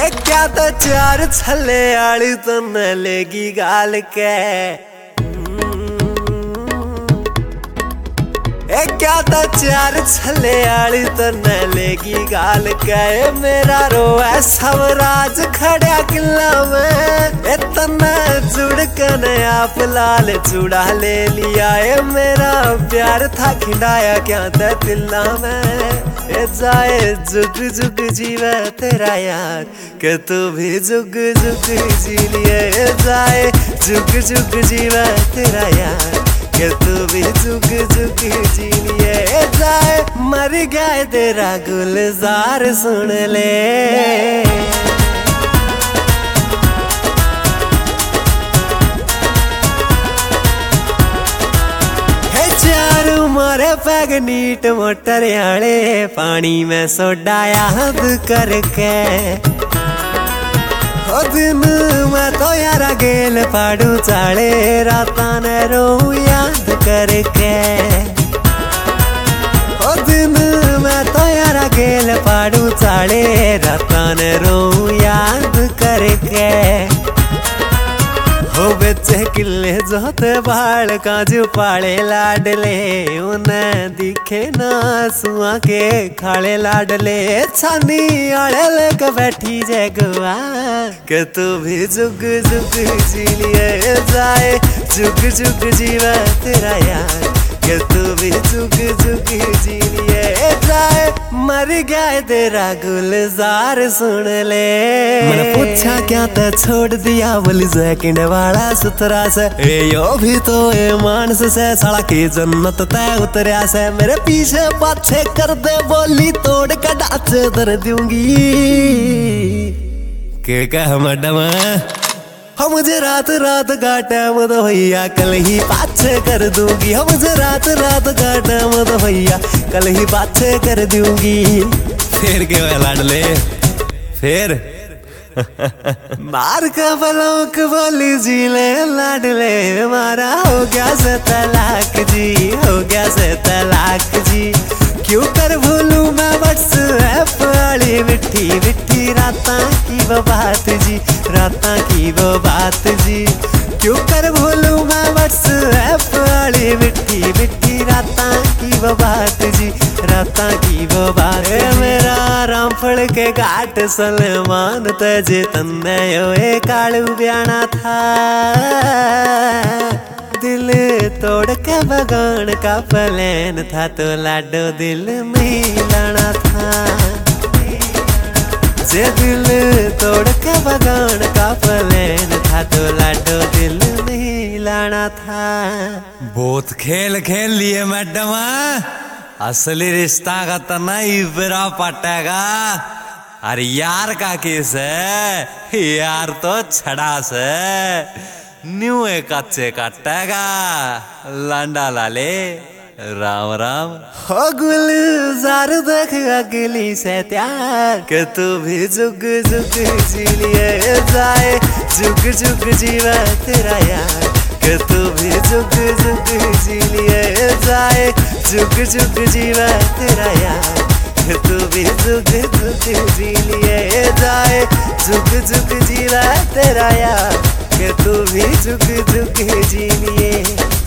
क्या तो चार छले आली तो न लेगी गाल के क्या तो चार छले आली तो न लेगी गाल के मेरा रोए स्वराज खड़ा किला में इतना जुड़ कर आप लाल चूड़ा ले लिया है मेरा प्यार था खिंडाया क्या था दिला में जाए जुग जुग जीवे तेरा यार के तू भी जुग जुग जी लिए जाए जुग जुग जीवे तेरा यार के तू भी जुग जुग जी लिए जाए मर गया तेरा गुलजार सुन ले मारे पैग नीट मोटर आले पानी में सोडा याद करके ओ दिन मैं तो यारा गेल पाड़ू चाले राता ने रो याद करके ओ दिन मैं तो यारा गेल पाड़ू चाले राता ने रो याद करके हो बेचे किले जोते बाल काजू पाले लाडले उन्हें दिखे ना सुआ के खाले लाडले छानी आले लेके बैठी जगवा के तू भी जुग जुग जी लिए जाए जुग जुग जीवा तेरा यार के तू भी जुग जुग जी लिए जाए मर गया तेरा गुलजार सुन ले मैंने पूछा क्या ते छोड़ दिया बोली सेकंड वाला सुतरा से ए यो भी तो ए मानस से साला की जन्नत तय उतरिया से मेरे पीछे पाछे कर दे बोली तोड़ के ढांचे धर दूंगी के कह मैडम हम मुझे रात रात का टाइम तो भैया कल ही पाछे कर दूंगी हम मुझे रात रात का टाइम तो भैया कल ही पाछे कर दूंगी फिर के लाडले फिर मार का बलोक बोली जी ले लाडले मारा हो गया से तलाक जी हो गया से तलाक जी क्यों कर भूलू मैं व्हाट्सएप वाली मिठी मिठी राता की वो बात जी राता की वो बात जी क्यों कर भूलू मैं व्हाट्सएप वाली मिठी मिठी राता की वो बात जी राता की वो बात मेरा रामफल के घाट सलमान तजे तन्ने ये कालू ब्याना था दिल तोड़ के बगान का प्लान था तो लाडो दिल मिलाना था जे दिल तोड़ के बगान का प्लान था तो लाडो दिल मिलाना था बहुत खेल खेल लिए मैडम असली रिश्ता का तो नहीं बिरा पटेगा अरे यार का केस है यार तो छड़ा से न्यू कच्चे कटेगा लांडा लाले राम राम हो गुलजार देख अगली से त्यार के तू भी जुग जुग जी लिए जाए जुग जुग जीवा तेरा यार के तू भी जुग जुग जी लिए जाए जुग जुग जीवा तेरा यार के तू भी जुग जुग जी लिए जाए जुग जुग जीवा तेरा यार के तू भी जुग जुग जी लिए